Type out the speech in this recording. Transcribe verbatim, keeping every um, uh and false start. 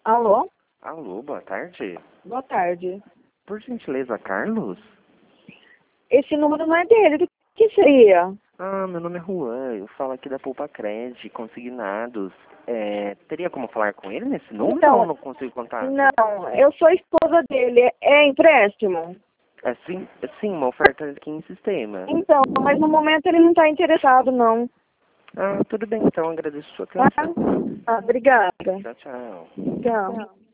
Alô? Alô, boa tarde. Boa tarde. Por gentileza, Carlos? Esse número não é dele, do que seria? Ah, meu nome é Juan, eu falo aqui da Poupa Cred, consignados. É, teria como falar com ele nesse número Então, ou não consigo contar? Não, eu sou a esposa dele. É empréstimo? É sim, é sim, uma oferta aqui em sistema. Então, mas no momento ele não está interessado, não. Ah, tudo bem então, agradeço a sua Tá? atenção. Ah, obrigada. Tchau, tchau. Tchau.